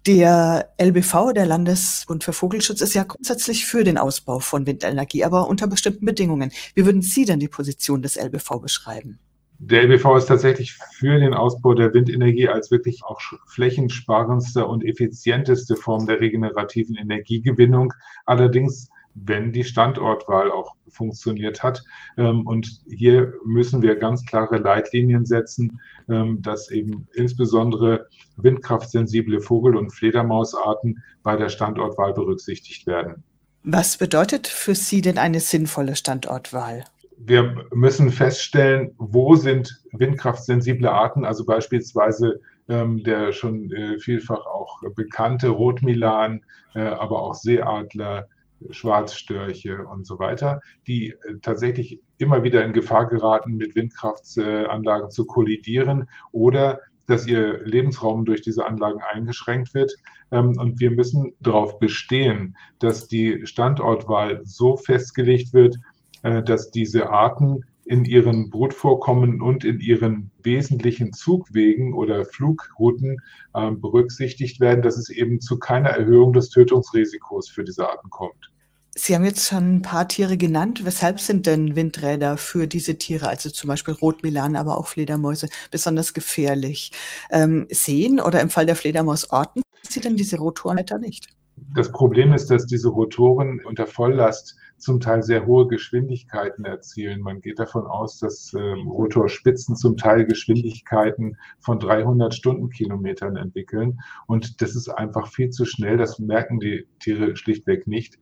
Der LBV, der Landesbund für Vogelschutz, ist ja grundsätzlich für den Ausbau von Windenergie, aber unter bestimmten Bedingungen. Wie würden Sie denn die Position des LBV beschreiben? Der LBV ist tatsächlich für den Ausbau der Windenergie als wirklich auch flächensparendste und effizienteste Form der regenerativen Energiegewinnung. Allerdings, wenn die Standortwahl auch funktioniert hat. Und hier müssen wir ganz klare Leitlinien setzen, dass eben insbesondere windkraftsensible Vogel- und Fledermausarten bei der Standortwahl berücksichtigt werden. Was bedeutet für Sie denn eine sinnvolle Standortwahl? Wir müssen feststellen, wo sind windkraftsensible Arten, also beispielsweise der schon vielfach auch bekannte Rotmilan, aber auch Seeadler, Schwarzstörche und so weiter, die tatsächlich immer wieder in Gefahr geraten, mit Windkraftanlagen zu kollidieren oder dass ihr Lebensraum durch diese Anlagen eingeschränkt wird. Und wir müssen darauf bestehen, dass die Standortwahl so festgelegt wird, dass diese Arten in ihren Brutvorkommen und in ihren wesentlichen Zugwegen oder Flugrouten berücksichtigt werden, dass es eben zu keiner Erhöhung des Tötungsrisikos für diese Arten kommt. Sie haben jetzt schon ein paar Tiere genannt. Weshalb sind denn Windräder für diese Tiere, also zum Beispiel Rotmilan, aber auch Fledermäuse, besonders gefährlich? Sehen oder im Fall der Fledermaus orten Sie denn diese Rotorenblätter nicht? Das Problem ist, dass diese Rotoren unter Volllast zum Teil sehr hohe Geschwindigkeiten erzielen. Man geht davon aus, dass Rotorspitzen zum Teil Geschwindigkeiten von 300 Stundenkilometern entwickeln. Und das ist einfach viel zu schnell. Das merken die Tiere schlichtweg nicht.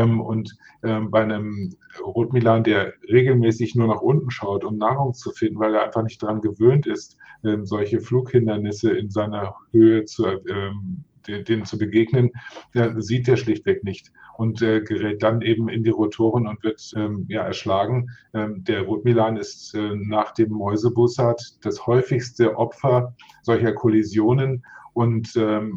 Bei einem Rotmilan, der regelmäßig nur nach unten schaut, um Nahrung zu finden, weil er einfach nicht daran gewöhnt ist, solche Flughindernisse in seiner Höhe denen zu begegnen, sieht er schlichtweg nicht und gerät dann eben in die Rotoren und wird erschlagen. Der Rotmilan ist nach dem Mäusebussard das häufigste Opfer solcher Kollisionen und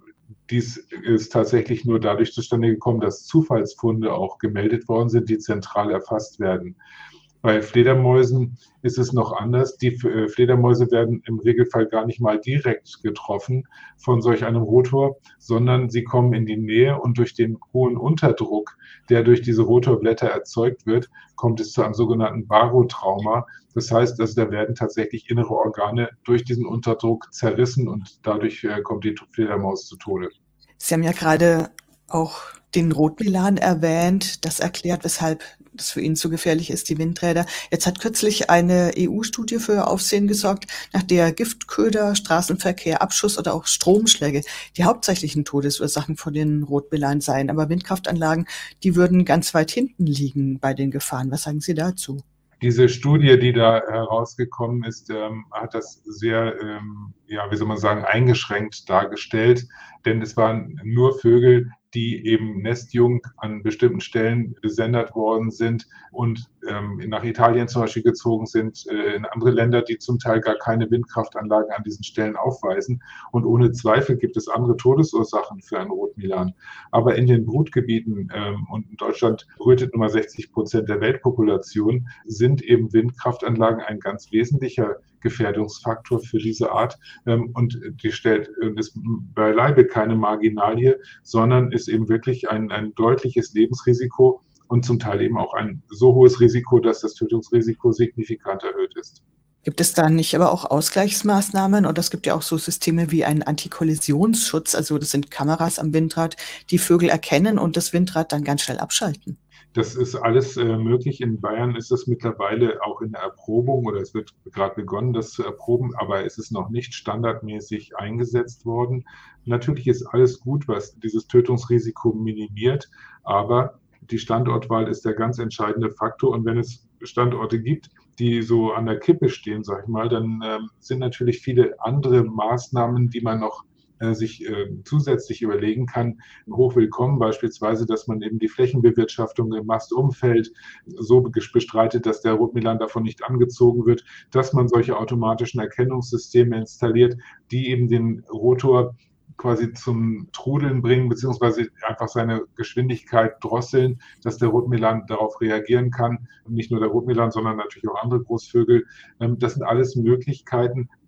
dies ist tatsächlich nur dadurch zustande gekommen, dass Zufallsfunde auch gemeldet worden sind, die zentral erfasst werden. Bei Fledermäusen ist es noch anders. Die Fledermäuse werden im Regelfall gar nicht mal direkt getroffen von solch einem Rotor, sondern sie kommen in die Nähe und durch den hohen Unterdruck, der durch diese Rotorblätter erzeugt wird, kommt es zu einem sogenannten Barotrauma. Das heißt, also da werden tatsächlich innere Organe durch diesen Unterdruck zerrissen und dadurch kommt die Fledermaus zu Tode. Sie haben ja gerade auch den Rotmilan erwähnt. Das erklärt, weshalb das für ihn zu gefährlich ist, die Windräder. Jetzt hat kürzlich eine EU-Studie für Aufsehen gesorgt, nach der Giftköder, Straßenverkehr, Abschuss oder auch Stromschläge die hauptsächlichen Todesursachen von den Rotmilan seien. Aber Windkraftanlagen, die würden ganz weit hinten liegen bei den Gefahren. Was sagen Sie dazu? Diese Studie, die da herausgekommen ist, hat das sehr, wie soll man sagen, eingeschränkt dargestellt, denn es waren nur Vögel, die eben nestjung an bestimmten Stellen gesendet worden sind und nach Italien zum Beispiel gezogen sind, in andere Länder, die zum Teil gar keine Windkraftanlagen an diesen Stellen aufweisen. Und ohne Zweifel gibt es andere Todesursachen für einen Rotmilan. Aber in den Brutgebieten, und in Deutschland brütet nun mal 60% der Weltpopulation, sind eben Windkraftanlagen ein ganz wesentlicher Gefährdungsfaktor für diese Art und die ist beileibe keine Marginalie, sondern ist eben wirklich ein deutliches Lebensrisiko und zum Teil eben auch ein so hohes Risiko, dass das Tötungsrisiko signifikant erhöht ist. Gibt es da nicht aber auch Ausgleichsmaßnahmen? Und es gibt ja auch so Systeme wie einen Antikollisionsschutz, also das sind Kameras am Windrad, die Vögel erkennen und das Windrad dann ganz schnell abschalten. Das ist alles möglich. In Bayern ist das mittlerweile auch in der Erprobung oder es wird gerade begonnen, das zu erproben, aber es ist noch nicht standardmäßig eingesetzt worden. Natürlich ist alles gut, was dieses Tötungsrisiko minimiert, aber die Standortwahl ist der ganz entscheidende Faktor. Und wenn es Standorte gibt, die so an der Kippe stehen, sag ich mal, dann sind natürlich viele andere Maßnahmen, die man noch sich zusätzlich überlegen kann, hochwillkommen, beispielsweise, dass man eben die Flächenbewirtschaftung im Mastumfeld so bestreitet, dass der Rotmilan davon nicht angezogen wird, dass man solche automatischen Erkennungssysteme installiert, die eben den Rotor quasi zum Trudeln bringen, beziehungsweise einfach seine Geschwindigkeit drosseln, dass der Rotmilan darauf reagieren kann. Und nicht nur der Rotmilan, sondern natürlich auch andere Großvögel. Das sind alles Möglichkeiten,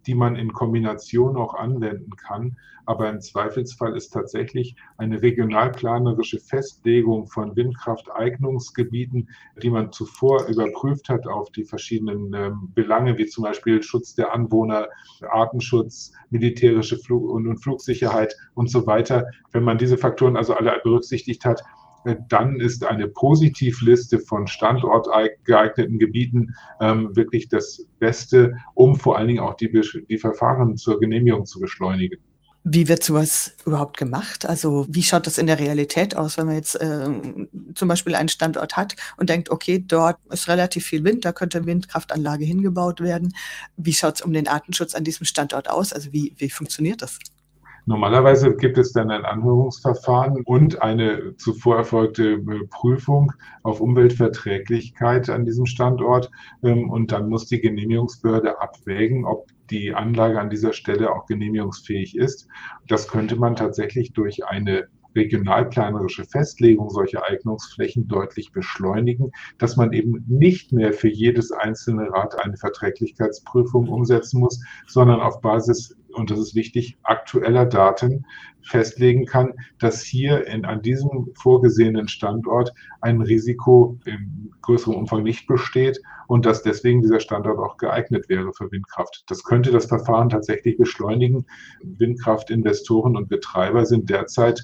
die man in Kombination auch anwenden kann. Aber im Zweifelsfall ist tatsächlich eine regionalplanerische Festlegung von Windkrafteignungsgebieten, die man zuvor überprüft hat auf die verschiedenen Belange, wie zum Beispiel Schutz der Anwohner, Artenschutz, militärische und Flugsicherheit und so weiter. Wenn man diese Faktoren also alle berücksichtigt hat, dann ist eine Positivliste von standortgeeigneten Gebieten wirklich das Beste, um vor allen Dingen auch die Verfahren zur Genehmigung zu beschleunigen. Wie wird sowas überhaupt gemacht? Also wie schaut das in der Realität aus, wenn man jetzt zum Beispiel einen Standort hat und denkt, okay, dort ist relativ viel Wind, da könnte eine Windkraftanlage hingebaut werden. Wie schaut es um den Artenschutz an diesem Standort aus? Also wie funktioniert das? Normalerweise gibt es dann ein Anhörungsverfahren und eine zuvor erfolgte Prüfung auf Umweltverträglichkeit an diesem Standort. Und dann muss die Genehmigungsbehörde abwägen, ob die Anlage an dieser Stelle auch genehmigungsfähig ist. Das könnte man tatsächlich durch eine regionalplanerische Festlegung solcher Eignungsflächen deutlich beschleunigen, dass man eben nicht mehr für jedes einzelne Rad eine Verträglichkeitsprüfung umsetzen muss, sondern auf Basis, und das ist wichtig, aktueller Daten festlegen kann, dass hier an diesem vorgesehenen Standort ein Risiko im größeren Umfang nicht besteht und dass deswegen dieser Standort auch geeignet wäre für Windkraft. Das könnte das Verfahren tatsächlich beschleunigen. Windkraftinvestoren und Betreiber sind derzeit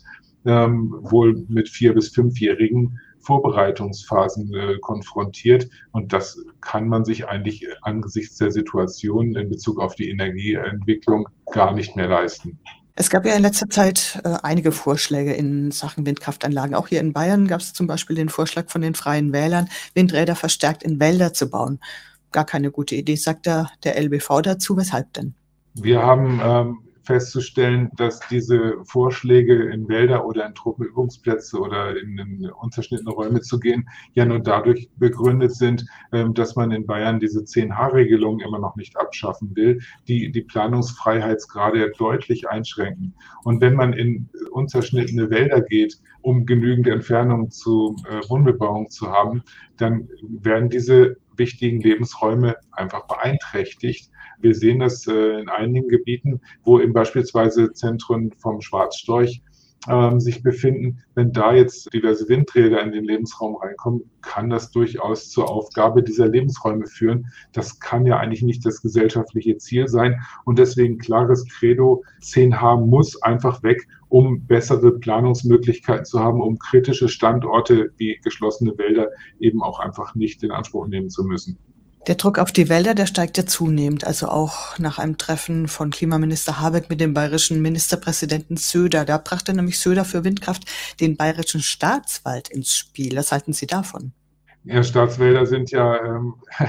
wohl mit 4- bis 5-jährigen Vorbereitungsphasen konfrontiert. Und das kann man sich eigentlich angesichts der Situation in Bezug auf die Energieentwicklung gar nicht mehr leisten. Es gab ja in letzter Zeit einige Vorschläge in Sachen Windkraftanlagen. Auch hier in Bayern gab es zum Beispiel den Vorschlag von den Freien Wählern, Windräder verstärkt in Wälder zu bauen. Gar keine gute Idee, sagt der LBV dazu. Weshalb denn? Wir haben festzustellen, dass diese Vorschläge in Wälder oder in Truppenübungsplätze oder in unzerschnittene Räume zu gehen, ja nur dadurch begründet sind, dass man in Bayern diese 10H-Regelung immer noch nicht abschaffen will, die die Planungsfreiheitsgrade deutlich einschränken. Und wenn man in unzerschnittene Wälder geht, um genügend Entfernung zu Wohnbebauung zu haben, dann werden diese wichtigen Lebensräume einfach beeinträchtigt. Wir sehen das in einigen Gebieten, wo eben beispielsweise Zentren vom Schwarzstorch sich befinden. Wenn da jetzt diverse Windräder in den Lebensraum reinkommen, kann das durchaus zur Aufgabe dieser Lebensräume führen. Das kann ja eigentlich nicht das gesellschaftliche Ziel sein. Und deswegen klares Credo, 10H muss einfach weg, um bessere Planungsmöglichkeiten zu haben, um kritische Standorte wie geschlossene Wälder eben auch einfach nicht in Anspruch nehmen zu müssen. Der Druck auf die Wälder, der steigt ja zunehmend. Also auch nach einem Treffen von Klimaminister Habeck mit dem bayerischen Ministerpräsidenten Söder. Da brachte nämlich Söder für Windkraft den bayerischen Staatswald ins Spiel. Was halten Sie davon? Ja, Staatswälder sind ja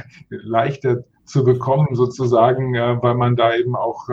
leichter zu bekommen sozusagen, weil man da eben auch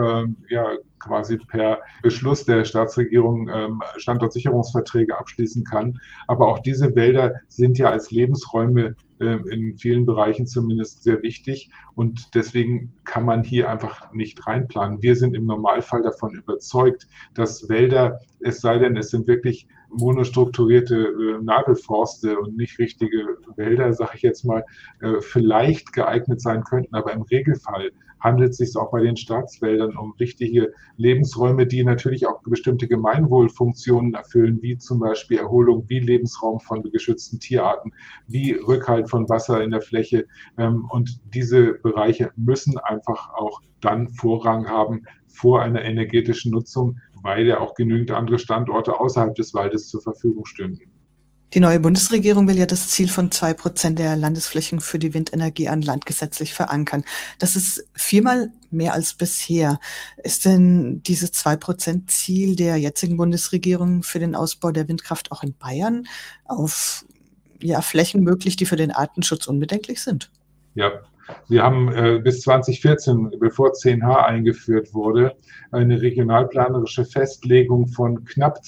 quasi per Beschluss der Staatsregierung Standortsicherungsverträge abschließen kann. Aber auch diese Wälder sind ja als Lebensräume in vielen Bereichen zumindest sehr wichtig und deswegen kann man hier einfach nicht reinplanen. Wir sind im Normalfall davon überzeugt, dass Wälder, es sei denn, es sind wirklich monostrukturierte Nadelforste und nicht richtige Wälder, sage ich jetzt mal, vielleicht geeignet sein könnten, aber im Regelfall handelt es sich auch bei den Staatswäldern um wichtige Lebensräume, die natürlich auch bestimmte Gemeinwohlfunktionen erfüllen, wie zum Beispiel Erholung, wie Lebensraum von geschützten Tierarten, wie Rückhalt von Wasser in der Fläche. Und diese Bereiche müssen einfach auch dann Vorrang haben vor einer energetischen Nutzung, weil ja auch genügend andere Standorte außerhalb des Waldes zur Verfügung stünden. Die neue Bundesregierung will ja das Ziel von 2% der Landesflächen für die Windenergie an Land gesetzlich verankern. Das ist 4-mal mehr als bisher. Ist denn dieses 2%-Ziel der jetzigen Bundesregierung für den Ausbau der Windkraft auch in Bayern auf Flächen möglich, die für den Artenschutz unbedenklich sind? Ja, wir haben bis 2014, bevor 10H eingeführt wurde, eine regionalplanerische Festlegung von knapp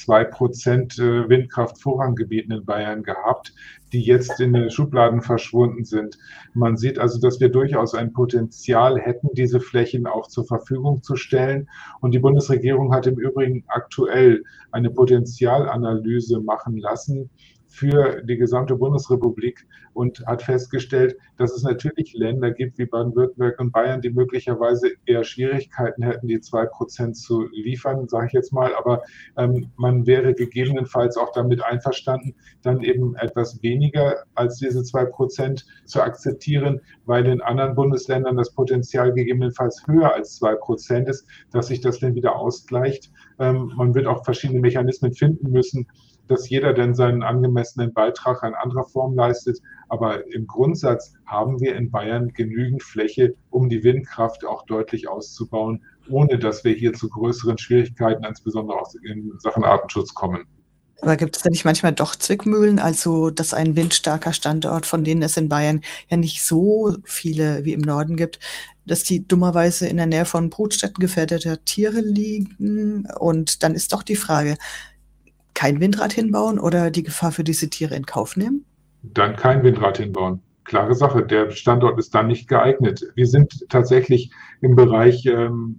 2% Windkraftvorranggebieten in Bayern gehabt, die jetzt in den Schubladen verschwunden sind. Man sieht also, dass wir durchaus ein Potenzial hätten, diese Flächen auch zur Verfügung zu stellen. Und die Bundesregierung hat im Übrigen aktuell eine Potenzialanalyse machen lassen, für die gesamte Bundesrepublik und hat festgestellt, dass es natürlich Länder gibt wie Baden-Württemberg und Bayern, die möglicherweise eher Schwierigkeiten hätten, die 2% zu liefern, sage ich jetzt mal. Aber man wäre gegebenenfalls auch damit einverstanden, dann eben etwas weniger als diese 2% zu akzeptieren, weil in anderen Bundesländern das Potenzial gegebenenfalls höher als 2% ist, dass sich das dann wieder ausgleicht. Man wird auch verschiedene Mechanismen finden müssen, dass jeder denn seinen angemessenen Beitrag in anderer Form leistet. Aber im Grundsatz haben wir in Bayern genügend Fläche, um die Windkraft auch deutlich auszubauen, ohne dass wir hier zu größeren Schwierigkeiten, insbesondere auch in Sachen Artenschutz, kommen. Aber gibt es da nicht manchmal doch Zwickmühlen, also dass ein windstarker Standort, von denen es in Bayern ja nicht so viele wie im Norden gibt, dass die dummerweise in der Nähe von Brutstätten gefährdeter Tiere liegen? Und dann ist doch die Frage, kein Windrad hinbauen oder die Gefahr für diese Tiere in Kauf nehmen? Dann kein Windrad hinbauen. Klare Sache, der Standort ist dann nicht geeignet. Wir sind tatsächlich im Bereich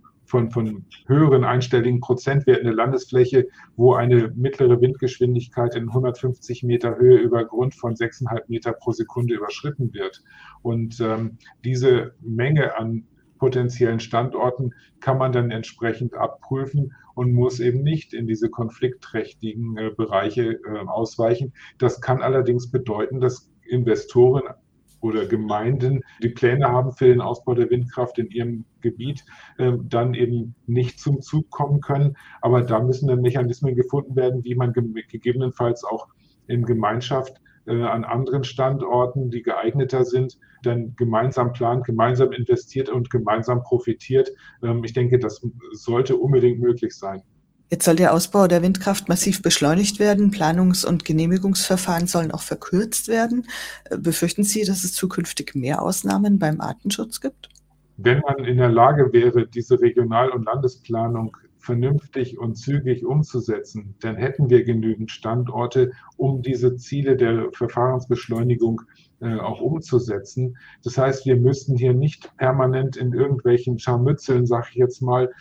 von höheren einstelligen Prozentwerten der Landesfläche, wo eine mittlere Windgeschwindigkeit in 150 Meter Höhe über Grund von 6,5 Meter pro Sekunde überschritten wird. Und diese Menge an potenziellen Standorten kann man dann entsprechend abprüfen und muss eben nicht in diese konfliktträchtigen Bereiche ausweichen. Das kann allerdings bedeuten, dass Investoren oder Gemeinden, die Pläne haben für den Ausbau der Windkraft in ihrem Gebiet, dann eben nicht zum Zug kommen können. Aber da müssen dann Mechanismen gefunden werden, wie man gegebenenfalls auch in Gemeinschaft an anderen Standorten, die geeigneter sind, dann gemeinsam plant, gemeinsam investiert und gemeinsam profitiert. Ich denke, das sollte unbedingt möglich sein. Jetzt soll der Ausbau der Windkraft massiv beschleunigt werden. Planungs- und Genehmigungsverfahren sollen auch verkürzt werden. Befürchten Sie, dass es zukünftig mehr Ausnahmen beim Artenschutz gibt? Wenn man in der Lage wäre, diese Regional- und Landesplanung vernünftig und zügig umzusetzen, dann hätten wir genügend Standorte, um diese Ziele der Verfahrensbeschleunigung auch umzusetzen. Das heißt, wir müssten hier nicht permanent in irgendwelchen Scharmützeln, sage ich jetzt mal,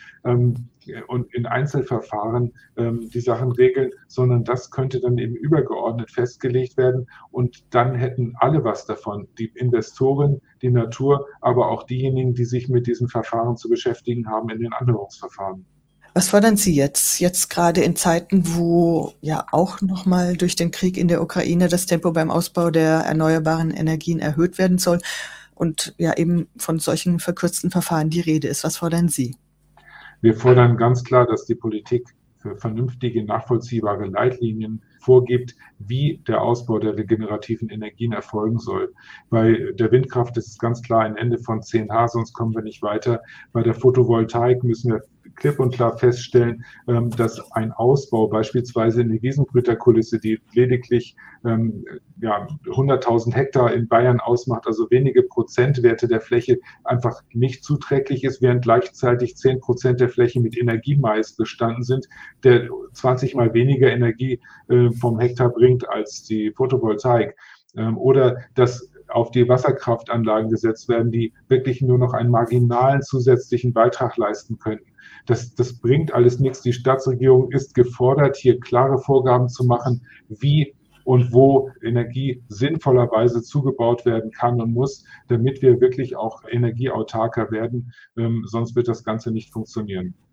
und in Einzelverfahren die Sachen regeln, sondern das könnte dann eben übergeordnet festgelegt werden und dann hätten alle was davon, die Investoren, die Natur, aber auch diejenigen, die sich mit diesen Verfahren zu beschäftigen haben in den Anhörungsverfahren. Was fordern Sie jetzt gerade in Zeiten, wo ja auch nochmal durch den Krieg in der Ukraine das Tempo beim Ausbau der erneuerbaren Energien erhöht werden soll und ja eben von solchen verkürzten Verfahren die Rede ist? Was fordern Sie? Wir fordern ganz klar, dass die Politik für vernünftige, nachvollziehbare Leitlinien vorgibt, wie der Ausbau der regenerativen Energien erfolgen soll. Bei der Windkraft ist es ganz klar ein Ende von 10H, sonst kommen wir nicht weiter. Bei der Photovoltaik müssen wir klipp und klar feststellen, dass ein Ausbau beispielsweise in die Wiesenbrüterkulisse, die lediglich 100.000 Hektar in Bayern ausmacht, also wenige Prozentwerte der Fläche, einfach nicht zuträglich ist, während gleichzeitig 10% der Fläche mit Energiemais bestanden sind, der 20 mal weniger Energie vom Hektar bringt als die Photovoltaik. Oder dass auf die Wasserkraftanlagen gesetzt werden, die wirklich nur noch einen marginalen zusätzlichen Beitrag leisten könnten. Das bringt alles nichts. Die Staatsregierung ist gefordert, hier klare Vorgaben zu machen, wie und wo Energie sinnvollerweise zugebaut werden kann und muss, damit wir wirklich auch energieautarker werden. Sonst wird das Ganze nicht funktionieren.